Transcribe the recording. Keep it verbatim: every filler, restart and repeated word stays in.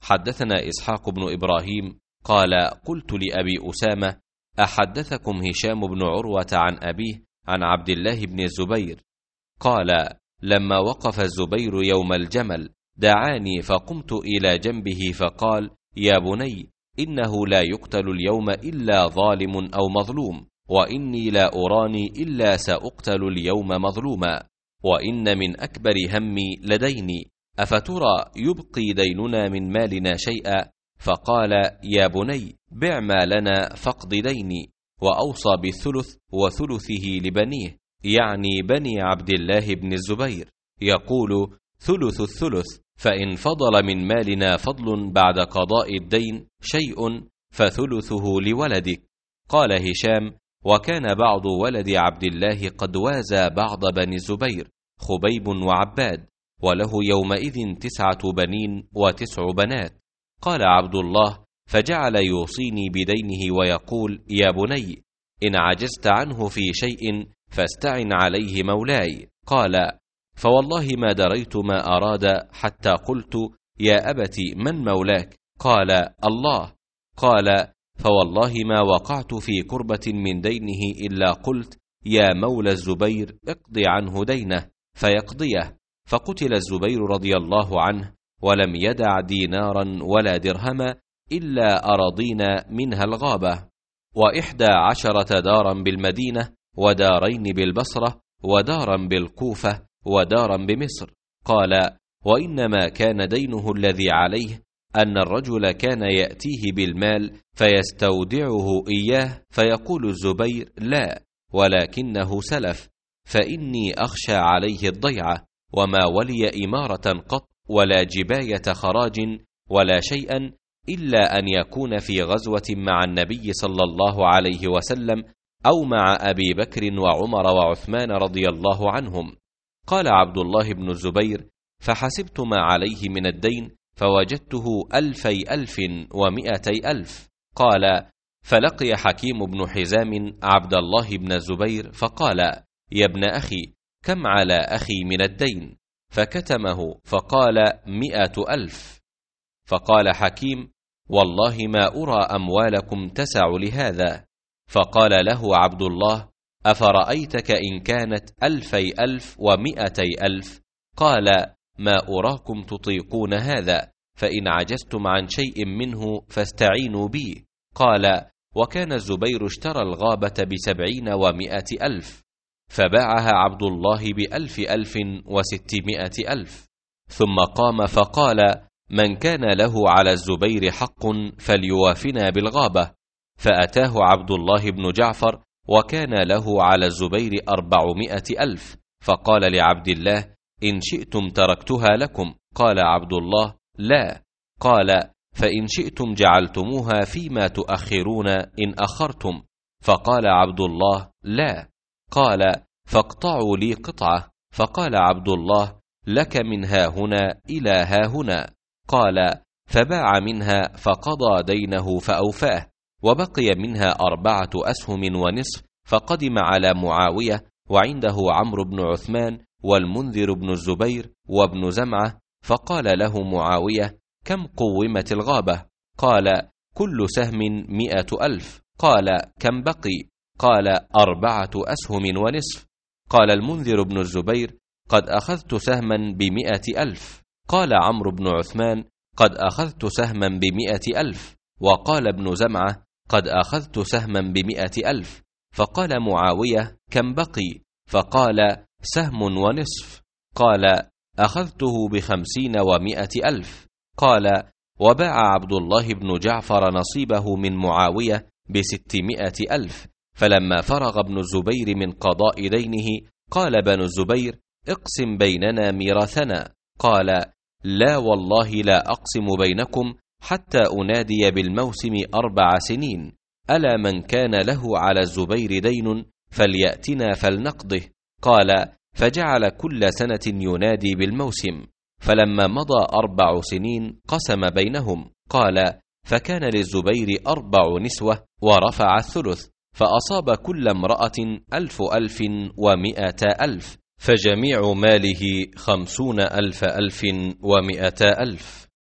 حدثنا إسحاق بن إبراهيم قال قلت لأبي أسامة أحدثكم هشام بن عروة عن أبيه عن عبد الله بن الزبير؟ قال لما وقف الزبير يوم الجمل دعاني فقمت إلى جنبه فقال يا بني إنه لا يقتل اليوم إلا ظالم أو مظلوم، وإني لا أراني إلا سأقتل اليوم مظلوما، وإن من أكبر همي لديني، أفترى يبقي ديننا من مالنا شيئا؟ فقال يا بني بع ما لنا فاقض ديني، وأوصى بالثلث وثلثه لبنيه، يعني بني عبد الله بن الزبير، يقول ثلث الثلث، فإن فضل من مالنا فضل بعد قضاء الدين شيء فثلثه لولدك. قال هشام وكان بعض ولد عبد الله قد وازى بعض بني الزبير، خبيب وعباد، وله يومئذ تسعة بنين وتسع بنات. قال عبد الله فجعل يوصيني بدينه ويقول يا بني إن عجزت عنه في شيء فاستعن عليه مولاي. قال فوالله ما دريت ما أراد حتى قلت يا أبت من مولاك؟ قال الله. قال فوالله ما وقعت في كربة من دينه إلا قلت يا مولى الزبير اقضي عنه دينه فيقضيه. فقتل الزبير رضي الله عنه ولم يدع دينارا ولا درهما إلا أراضينا منها الغابة، وإحدى عشرة دارا بالمدينة، ودارين بالبصرة، ودارا بالكوفة، ودارا بمصر. قال وإنما كان دينه الذي عليه أن الرجل كان يأتيه بالمال فيستودعه إياه، فيقول الزبير لا ولكنه سلف، فإني أخشى عليه الضيعة، وما ولي إمارة قط ولا جباية خراج ولا شيئا إلا أن يكون في غزوة مع النبي صلى الله عليه وسلم أو مع أبي بكر وعمر وعثمان رضي الله عنهم. قال عبد الله بن الزبير فحسبت ما عليه من الدين فوجدته ألفي ألف ومئتي ألف. قال فلقي حكيم بن حزام عبد الله بن الزبير فقال يا ابن أخي كم على أخي من الدين؟ فكتمه فقال مئة ألف. فقال حكيم والله ما أرى أموالكم تسع لهذا. فقال له عبد الله أفرأيتك إن كانت ألفي ألف ومئتي ألف؟ قال ما أراكم تطيقون هذا، فإن عجزتم عن شيء منه فاستعينوا بي. قال وكان الزبير اشترى الغابة بسبعين ومئة ألف، فباعها عبد الله بألف ألف وستمائة ألف. ثم قام فقال من كان له على الزبير حق فليوافنا بالغابة. فأتاه عبد الله بن جعفر وكان له على الزبير أربعمائة ألف، فقال لعبد الله إن شئتم تركتها لكم. قال عبد الله لا. قال فإن شئتم جعلتموها فيما تؤخرون إن أخرتم. فقال عبد الله لا. قال فاقطعوا لي قطعة. فقال عبد الله لك من ها هنا إلى ها هنا. قال فباع منها فقضى دينه فأوفاه، وبقي منها أربعة أسهم ونصف، فقدم على معاوية وعنده عمرو بن عثمان والمنذر بن الزبير وابن زمعة، فقال له معاوية كم قومت الغابة؟ قال كل سهم مئة ألف. قال كم بقي؟ قال أربعة أسهم ونصف. قال المنذر بن الزبير قد أخذت سهما بمئة ألف. قال عمرو بن عثمان قد أخذت سهما بمئة ألف. وقال ابن زمعة قد أخذت سهما بمئة ألف. فقال معاوية كم بقي؟ فقال سهم ونصف. قال أخذته بخمسين ومئة ألف. قال وباع عبد الله بن جعفر نصيبه من معاوية بستمائة ألف. فلما فرغ ابن الزبير من قضاء دينه قال بنو الزبير اقسم بيننا ميراثنا. قال لا والله لا أقسم بينكم حتى أنادي بالموسم أربع سنين، ألا من كان له على الزبير دين فليأتنا فلنقضه. قال فجعل كل سنة ينادي بالموسم، فلما مضى أربع سنين قسم بينهم. قال فكان للزبير أربع نسوة ورفع الثلث، فأصاب كل امرأة ألف ألف ومئة ألف، فجميع ماله خمسون ألف ألف ومئة ألف.